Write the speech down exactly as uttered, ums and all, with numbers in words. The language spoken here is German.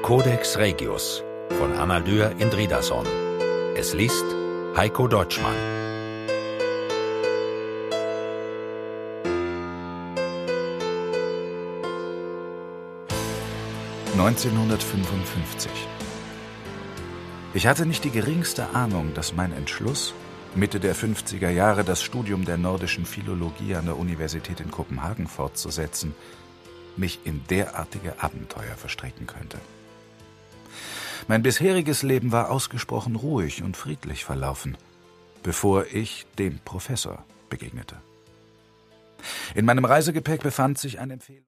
Codex Regius von Amadür Indridason. Es liest Heiko Deutschmann. neunzehnhundertfünfundfünfzig. Ich hatte nicht die geringste Ahnung, dass mein Entschluss, Mitte der fünfziger Jahre das Studium der nordischen Philologie an der Universität in Kopenhagen fortzusetzen, mich in derartige Abenteuer verstricken könnte. Mein bisheriges Leben war ausgesprochen ruhig und friedlich verlaufen, bevor ich dem Professor begegnete. In meinem Reisegepäck befand sich ein Empfehlung.